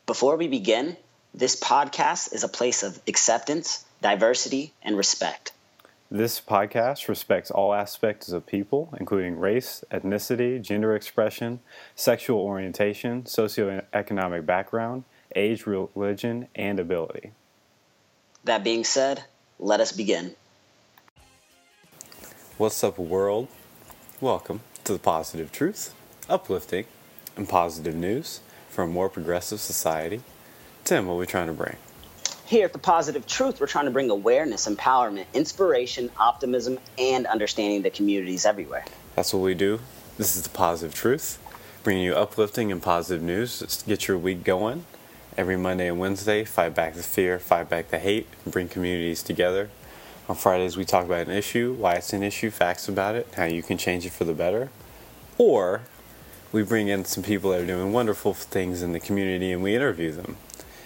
Before we begin, this podcast is a place of acceptance, diversity, and respect. This podcast respects all aspects of people, including race, ethnicity, gender expression, sexual orientation, socioeconomic background, age, religion, and ability. That being said, let us begin. What's up, world? Welcome to the Positive Truth, uplifting and positive news for a more progressive society. Tim, what are we trying to bring? Here at The Positive Truth, we're trying to bring awareness, empowerment, inspiration, optimism, and understanding to communities everywhere. That's what we do. This is The Positive Truth, bringing you uplifting and positive news to get your week going. Every Monday and Wednesday, fight back the fear, fight back the hate, and bring communities together. On Fridays, we talk about an issue, why it's an issue, facts about it, how you can change it for the better. Or we bring in some people that are doing wonderful things in the community and we interview them.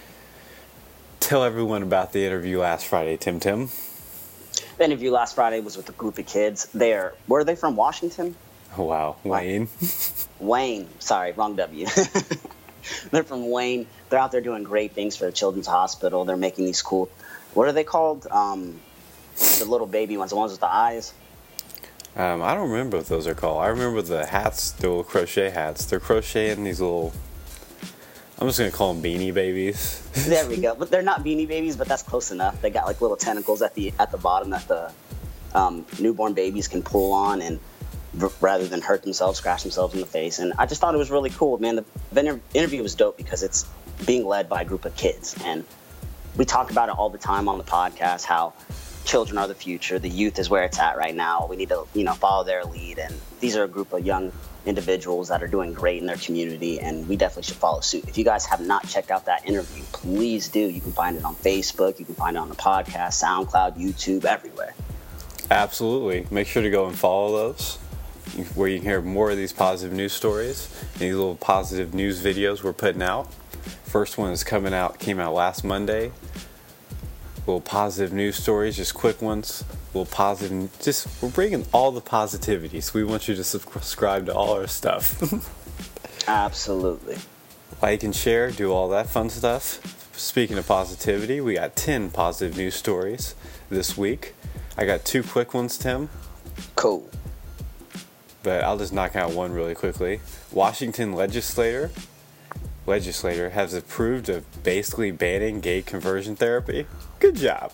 Tell everyone about the interview last Friday, Tim. The interview last Friday was with a group of kids. Were they from Washington? Oh, wow. Wayne. Wayne. Sorry, wrong W. They're from Wayne. They're out there doing great things for the Children's Hospital. They're making these cool, what are they called? The little baby ones, the ones with the eyes. I don't remember what those are called. I remember the hats, the little crochet hats. They're crocheting these little, I'm just going to call them beanie babies. There we go. But they're not beanie babies, but that's close enough. They got like little tentacles at the bottom that the newborn babies can pull on and rather than hurt themselves, scratch themselves in the face. And I just thought it was really cool, man. The interview was dope because it's being led by a group of kids. And we talk about it all the time on the podcast, how children are the future. The youth is where it's at right now. We need to, follow their lead. And these are a group of young individuals that are doing great in their community, and we definitely should follow suit. If you guys have not checked out that interview, please do. You can find it on Facebook. You can find it on the podcast, SoundCloud, YouTube, everywhere. Absolutely. Make sure to go and follow those, where you can hear more of these positive news stories, these little positive news videos we're putting out. First one came out last Monday. Little positive news stories, just quick ones. We're bringing all the positivity, so we want you to subscribe to all our stuff. Absolutely. Like and share, do all that fun stuff. Speaking of positivity, we got 10 positive news stories this week. I got 2 quick ones, Tim. Cool. But I'll just knock out one really quickly. Washington legislator has approved of basically banning gay conversion therapy. Good job.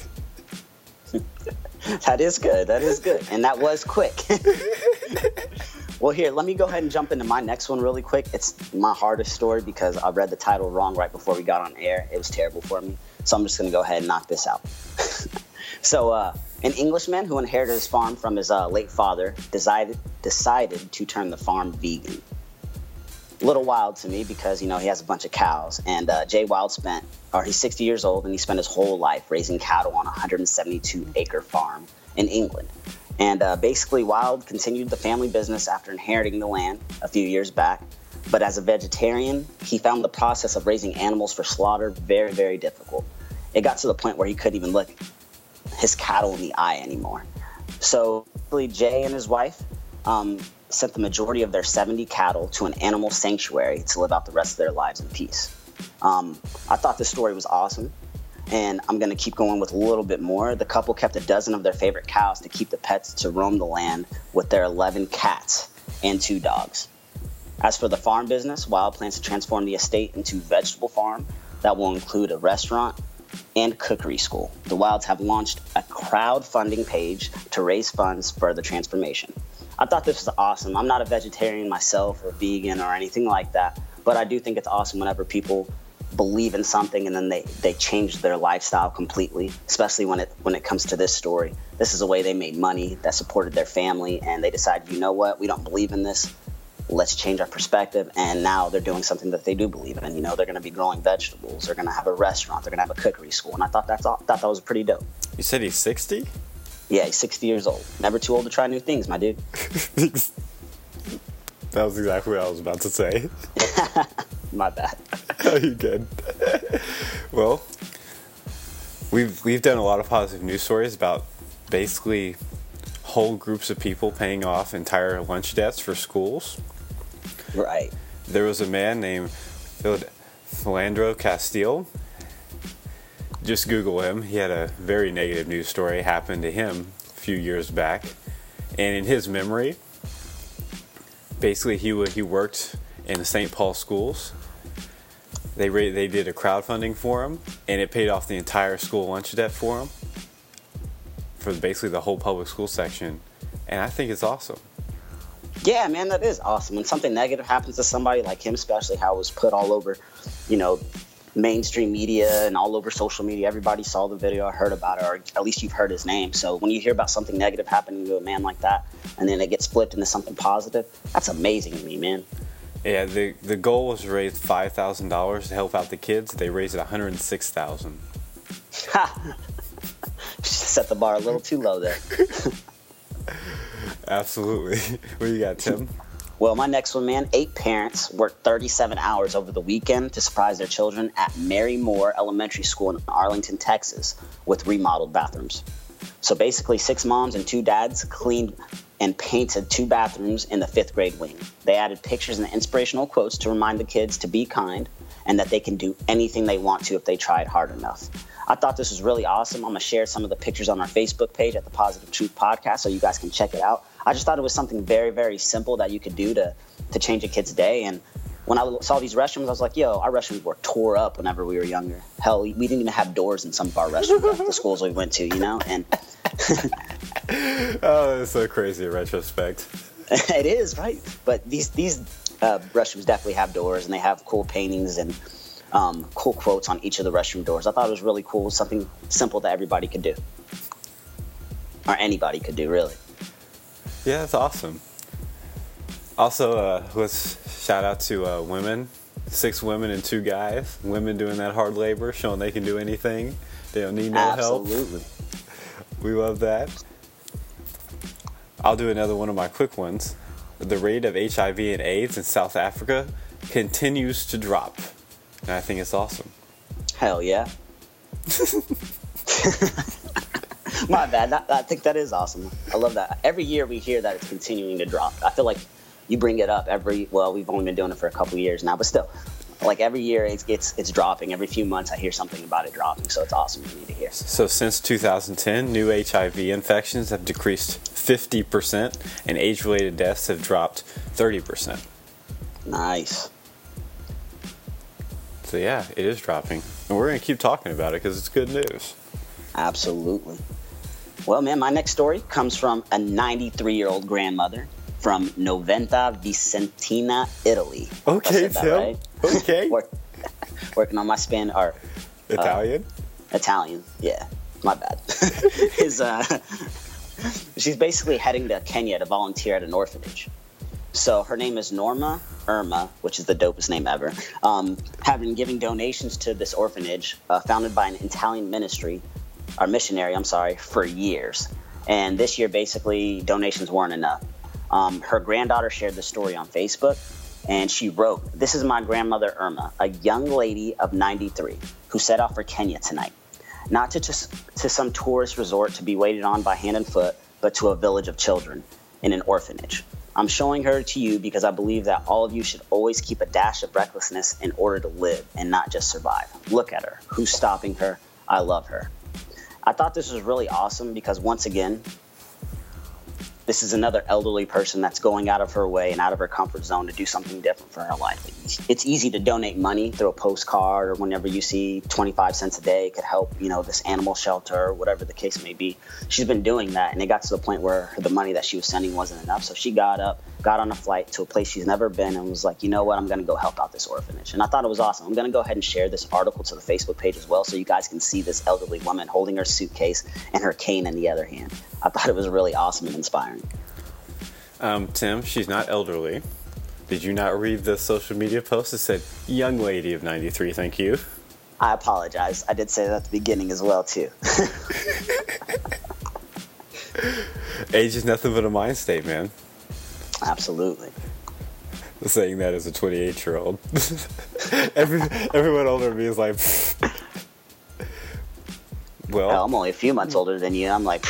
That is good. And that was quick. Well, here, let me go ahead and jump into my next one really quick. It's my hardest story because I read the title wrong right before we got on air. It was terrible for me. So I'm just going to go ahead and knock this out. So an Englishman who inherited his farm from his late father decided to turn the farm vegan. A little wild to me because, he has a bunch of cows. And Jay Wild he's 60 years old, and he spent his whole life raising cattle on a 172-acre farm in England. And basically, Wild continued the family business after inheriting the land a few years back. But as a vegetarian, he found the process of raising animals for slaughter very, very difficult. It got to the point where he couldn't even look his cattle in the eye anymore. So Jay and his wife sent the majority of their 70 cattle to an animal sanctuary to live out the rest of their lives in peace. I thought this story was awesome, and I'm going to keep going with a little bit more. The couple kept a dozen of their favorite cows to keep the pets to roam the land with their 11 cats and 2 dogs. As for the farm business, Wild plans to transform the estate into a vegetable farm that will include a restaurant and cookery school. The Wilds have launched a crowdfunding page to raise funds for the transformation. I thought this was awesome. I'm not a vegetarian myself or vegan or anything like that, but I do think it's awesome whenever people believe in something and then they change their lifestyle completely, especially when it comes to this story. This is a way they made money that supported their family, and they decided, you know what, we don't believe in this. Let's change our perspective, and now they're doing something that they do believe in. They're going to be growing vegetables. They're going to have a restaurant. They're going to have a cookery school, and I thought that was pretty dope. You said he's 60? Yeah, he's 60 years old. Never too old to try new things, my dude. That was exactly what I was about to say. My bad. Oh, you good. Well, we've done a lot of positive news stories about basically whole groups of people paying off entire lunch debts for schools. Right. There was a man named Philando Castile. Just Google him. He had a very negative news story happen to him a few years back. And in his memory, basically he worked in the St. Paul schools. They did a crowdfunding for him, and it paid off the entire school lunch debt for him, for basically the whole public school section. And I think it's awesome. Yeah, man, that is awesome. When something negative happens to somebody like him, especially how it was put all over, mainstream media and all over social media, everybody saw the video, heard about it, or at least you've heard his name. So when you hear about something negative happening to a man like that, and then it gets flipped into something positive, that's amazing to me, man. Yeah, the goal was to raise $5,000 to help out the kids. They raised it $106,000. Ha! Set the bar a little too low there. Absolutely. What do you got, Tim? Well, my next one, man. 8 parents worked 37 hours over the weekend to surprise their children at Mary Moore Elementary School in Arlington, Texas, with remodeled bathrooms. So basically, 6 moms and 2 dads cleaned and painted 2 bathrooms in the 5th grade wing. They added pictures and inspirational quotes to remind the kids to be kind and that they can do anything they want to if they tried hard enough. I thought this was really awesome. I'm going to share some of the pictures on our Facebook page at the Positive Truth Podcast so you guys can check it out. I just thought it was something very, very simple that you could do to change a kid's day. And when I saw these restrooms, I was like, yo, our restrooms were tore up whenever we were younger. Hell, we didn't even have doors in some of our restrooms at the schools we went to, And oh, that's so crazy in retrospect. It is, right? But these restrooms definitely have doors, and they have cool paintings and cool quotes on each of the restroom doors. I thought it was really cool, something simple that everybody could do. Or anybody could do, really. Yeah, that's awesome. Also, let's shout out to women. 6 women and 2 guys. Women doing that hard labor, showing they can do anything. They don't need no help. Absolutely. We love that. I'll do another one of my quick ones. The rate of HIV and AIDS in South Africa continues to drop. And I think it's awesome. Hell yeah. My bad. I think that is awesome. I love that. Every year we hear that it's continuing to drop. I feel like you bring it up we've only been doing it for a couple years now, but still, like every year it's dropping. Every few months I hear something about it dropping, so it's awesome for me to hear. So since 2010, new HIV infections have decreased 50%, and age-related deaths have dropped 30%. Nice. So yeah, it is dropping. And we're going to keep talking about it because it's good news. Absolutely. Well, man, my next story comes from a 93-year-old grandmother from Noventa Vicentina, Italy. Okay, Tim. Right? Okay. Working on my Spanish or Italian? Italian, yeah. My bad. She's basically heading to Kenya to volunteer at an orphanage. So her name is Norma Irma, which is the dopest name ever. Have been giving donations to this orphanage founded by an Italian missionary, for years. And this year, basically, donations weren't enough. Her granddaughter shared the story on Facebook, and she wrote, "This is my grandmother Irma, a young lady of 93, who set off for Kenya tonight. Not to some tourist resort to be waited on by hand and foot, but to a village of children in an orphanage. I'm showing her to you because I believe that all of you should always keep a dash of recklessness in order to live and not just survive. Look at her. Who's stopping her? I love her." I thought this was really awesome because, once again, this is another elderly person that's going out of her way and out of her comfort zone to do something different for her life. It's easy to donate money through a postcard, or whenever you see 25 cents a day could help, this animal shelter or whatever the case may be. She's been doing that, and it got to the point where the money that she was sending wasn't enough. So she got up, got on a flight to a place she's never been, and was like, you know what, I'm going to go help out this orphanage. And I thought it was awesome. I'm going to go ahead and share this article to the Facebook page as well, so you guys can see this elderly woman holding her suitcase and her cane in the other hand. I thought it was really awesome and inspiring. Tim, she's not elderly. Did you not read the social media post that said, "Young lady of 93, thank you"? I apologize. I did say that at the beginning as well, too. Age is nothing but a mind state, man. Absolutely. Saying that as a 28-year-old. Everyone older than me is like, well, I'm only a few months older than you. I'm like,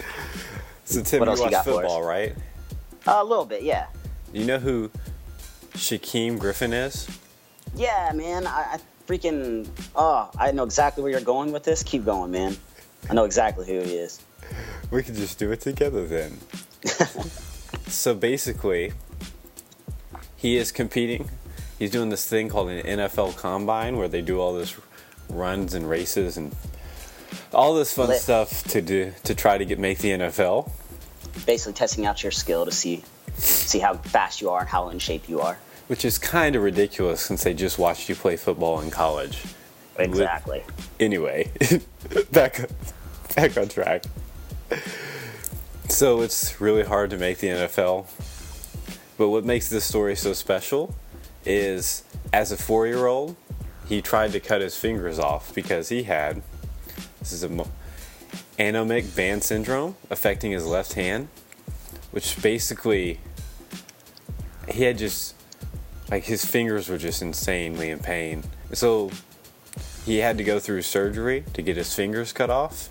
So Tim, you watch football, right? A little bit, yeah. You know who Shaquem Griffin is? Yeah, man. I freaking. Oh, I know exactly where you're going with this. Keep going, man. I know exactly who he is. We could just do it together then. So basically, he is competing. He's doing this thing called an NFL Combine where they do all this runs and races and all this fun stuff to try to make the NFL. Basically testing out your skill to see how fast you are and how in shape you are. Which is kind of ridiculous since they just watched you play football in college. Exactly. Anyway, back on track. So it's really hard to make the NFL. But what makes this story so special is, as a 4-year-old, he tried to cut his fingers off because he had anomic band syndrome affecting his left hand, which basically he had just, like, his fingers were just insanely in pain. So he had to go through surgery to get his fingers cut off.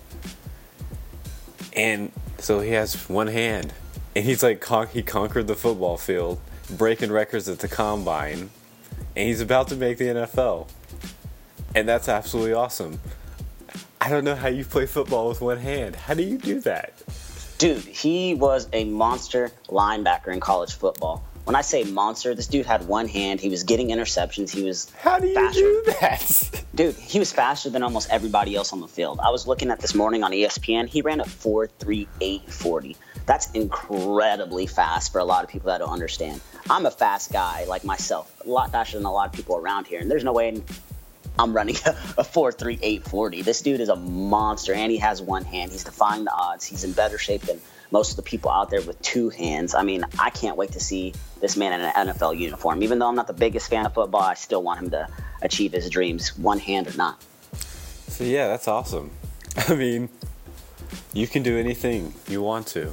And so he has one hand. And he's like, he conquered the football field, breaking records at the combine. And he's about to make the NFL. And that's absolutely awesome. I don't know how you play football with one hand. How do you do that? Dude, he was a monster linebacker in college football. When I say monster, this dude had one hand. He was getting interceptions. He was How do you faster. do that? Dude, he was faster than almost everybody else on the field. I was looking at this morning on ESPN. He ran a 4.3840. That's incredibly fast for a lot of people that don't understand. I'm a fast guy like myself, a lot faster than a lot of people around here. And there's no way I'm running a 4.3840. This dude is a monster, and he has one hand. He's defying the odds. He's in better shape than most of the people out there with two hands. I mean, I can't wait to see this man in an NFL uniform. Even though I'm not the biggest fan of football, I still want him to achieve his dreams, one hand or not. So yeah, that's awesome. I mean, you can do anything you want to.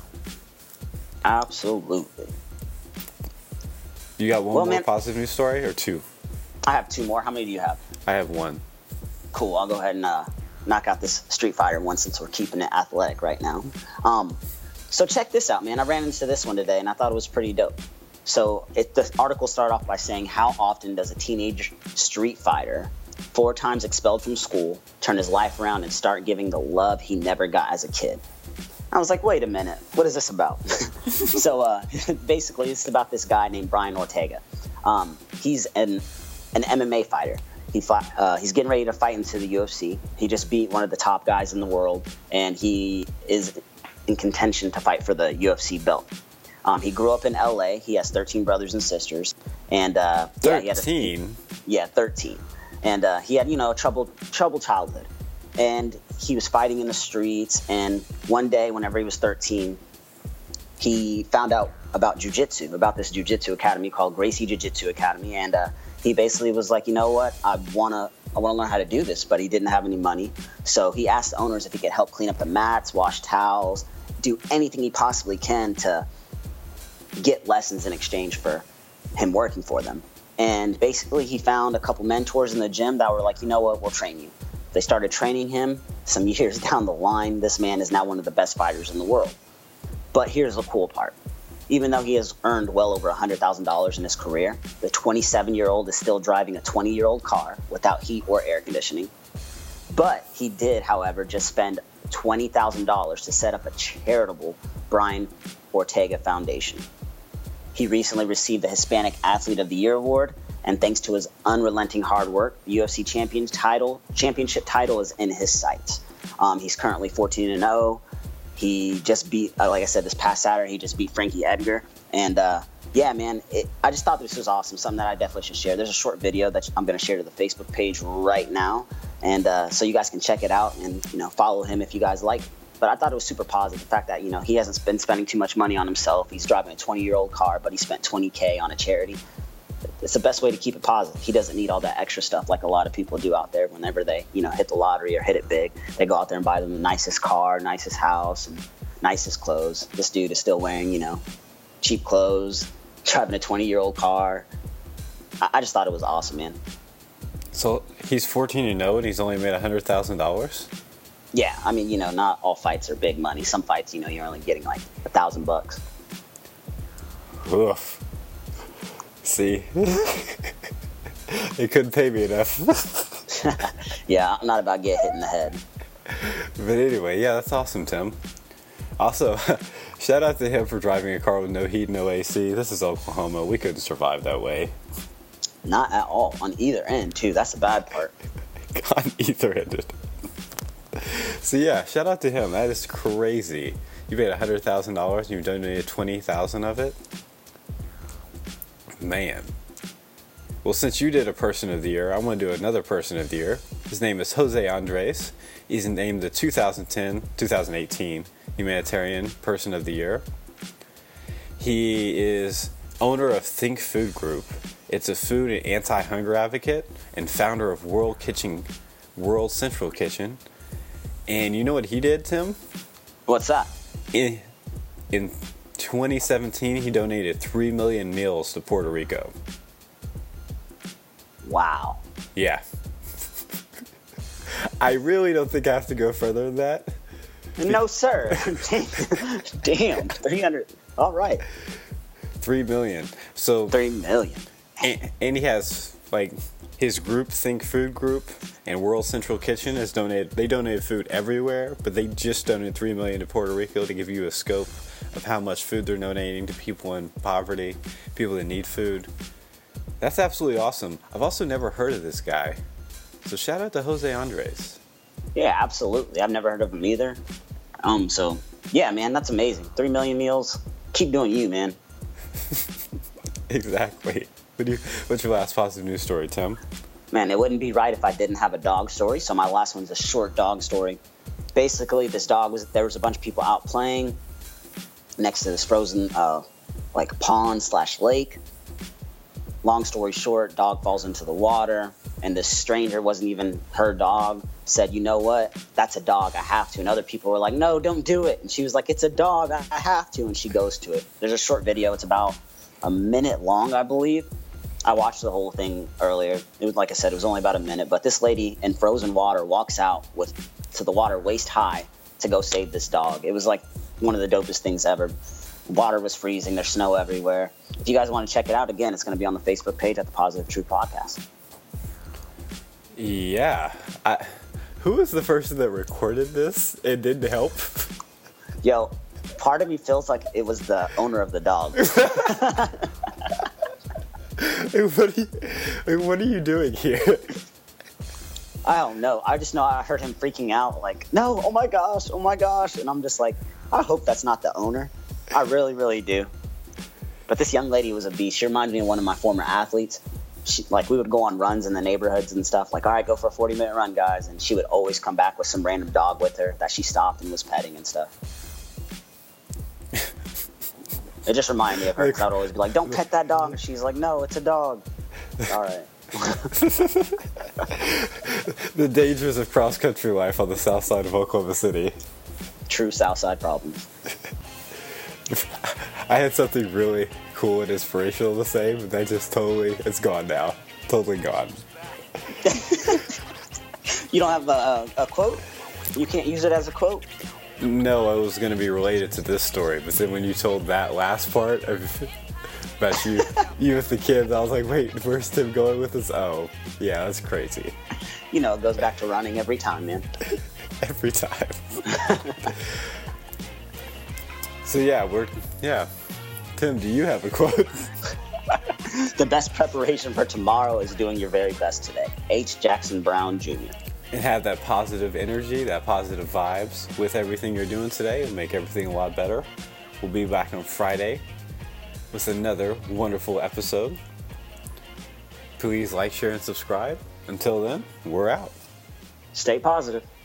Absolutely. You got one more positive news story or two? I have two more. How many do you have? I have one. Cool. I'll go ahead and knock out this Street Fighter one since we're keeping it athletic right now. So check this out, man. I ran into this one today, and I thought it was pretty dope. So the article started off by saying, how often does a teenage Street Fighter, 4 times expelled from school, turn his life around and start giving the love he never got as a kid? I was like, wait a minute. What is this about? So basically, it's about this guy named Brian Ortega. He's an MMA fighter. He's getting ready to fight into the UFC. He just beat one of the top guys in the world, and he is in contention to fight for the UFC belt. He grew up in LA. He has 13 brothers and sisters, and 13. Yeah, 13. And he had a troubled childhood, and he was fighting in the streets. And one day, whenever he was 13, he found out about jiu-jitsu, about this jiu-jitsu academy called Gracie Jiu-Jitsu Academy, and he basically was like, you know what, I want to learn how to do this, but he didn't have any money. So he asked the owners if he could help clean up the mats, wash towels, do anything he possibly can to get lessons in exchange for him working for them. And basically he found a couple mentors in the gym that were like, you know what, we'll train you. They started training him. Some years down the line, this man is now one of the best fighters in the world. But here's the cool part. Even though he has earned well over $100,000 in his career, the 27-year-old is still driving a 20-year-old car without heat or air conditioning. But he did, however, just spend $20,000 to set up a charitable Brian Ortega Foundation. He recently received the Hispanic Athlete of the Year award, and thanks to his unrelenting hard work, the UFC championship title is in his sights. He's currently 14-0. He just beat, like I said, this past Saturday, he just beat Frankie Edgar. And yeah, man, I just thought this was awesome, something that I definitely should share. There's a short video that I'm going to share to the Facebook page right now. And so you guys can check it out and, follow him if you guys like. But I thought it was super positive, the fact that, he hasn't been spending too much money on himself. He's driving a 20-year-old car, but he spent $20K on a charity. It's the best way to keep it positive. He doesn't need all that extra stuff like a lot of people do out there whenever they, hit the lottery or hit it big. They go out there and buy them the nicest car, nicest house, and nicest clothes. This dude is still wearing, cheap clothes, driving a 20-year-old car. I just thought it was awesome, man. So he's 14-0 and he's only made $100,000? Yeah, I mean, not all fights are big money. Some fights, you're only getting like $1,000. Oof. See? They couldn't pay me enough. Yeah, I'm not about to get hit in the head. But anyway, yeah, that's awesome, Tim. Also, shout out to him for driving a car with no heat, no AC. This is Oklahoma. We couldn't survive that way. Not at all. On either end, too. That's the bad part. On either ended. So yeah, shout out to him. That is crazy. You paid $100,000 and you donated 20,000 of it. Man. Well, since you did a Person of the Year, I want to do another Person of the Year. His name is Jose Andres. He's named the 2018 Humanitarian Person of the Year. He is owner of Think Food Group. It's a food and anti-hunger advocate and founder of World Central Kitchen. And you know what he did, Tim? What's that? In 2017, he donated 3 million meals to Puerto Rico. Wow. Yeah. I really don't think I have to go further than that. No, sir. Damn. 300. All right. 3 million. So 3 million. and he has like his group, Think Food Group, and World Central Kitchen has donated. They donated food everywhere, but they just donated 3 million to Puerto Rico to give you a scope of how much food they're donating to people in poverty, people that need food. That's absolutely awesome. I've also never heard of this guy, so shout out to Jose Andres. Yeah, absolutely. I've never heard of him either. So yeah, man, that's amazing. 3 million meals. Keep doing you, man. Exactly. What's your last positive news story, Tim? Man, it wouldn't be right if I didn't have a dog story, so my last one's a short dog story. Basically, there was a bunch of people out playing next to this frozen like pond/lake. Long story short, dog falls into the water, and this stranger, wasn't even her dog, said, you know what, that's a dog, I have to. And other people were like, no, don't do it. And she was like, it's a dog, I have to. And she goes to it. There's a short video. It's about a minute long, I believe. I watched the whole thing earlier. It was, like I said, it was only about a minute. But this lady in frozen water walks out to the water waist high to go save this dog. It was like one of the dopest things ever. Water was freezing. There's snow everywhere. If you guys want to check it out, again, it's going to be on the Facebook page at the Positive Truth Podcast. Yeah. Who was the person that recorded this and didn't help? Yo, part of me feels like it was the owner of the dog. What are you doing here? I don't know. I just know I heard him freaking out like, no, oh my gosh. And I'm just like, I hope that's not the owner. I really, really do. But this young lady was a beast. She reminds me of one of my former athletes. We would go on runs in the neighborhoods and stuff. Like, all right, go for a 40-minute run, guys. And she would always come back with some random dog with her that she stopped and was petting and stuff. It just reminded me of her because I'd always be like, don't pet that dog. And she's like, no, it's a dog. All right. The dangers of cross-country life on the south side of Oklahoma City. True south side problems. I had something really cool and inspirational to say, but that just it's gone now. Totally gone. You don't have a quote? You can't use it as a quote? No, it was going to be related to this story, but then when you told that last part about you with the kids, I was like, wait, where's Tim going with this? Oh, yeah, that's crazy. You know, it goes back to running every time, man. Every time. So yeah. Tim, do you have a quote? The best preparation for tomorrow is doing your very best today. H. Jackson Brown Jr. And have that positive energy, that positive vibes with everything you're doing today and make everything a lot better. We'll be back on Friday with another wonderful episode. Please like, share, and subscribe. Until then, we're out. Stay positive.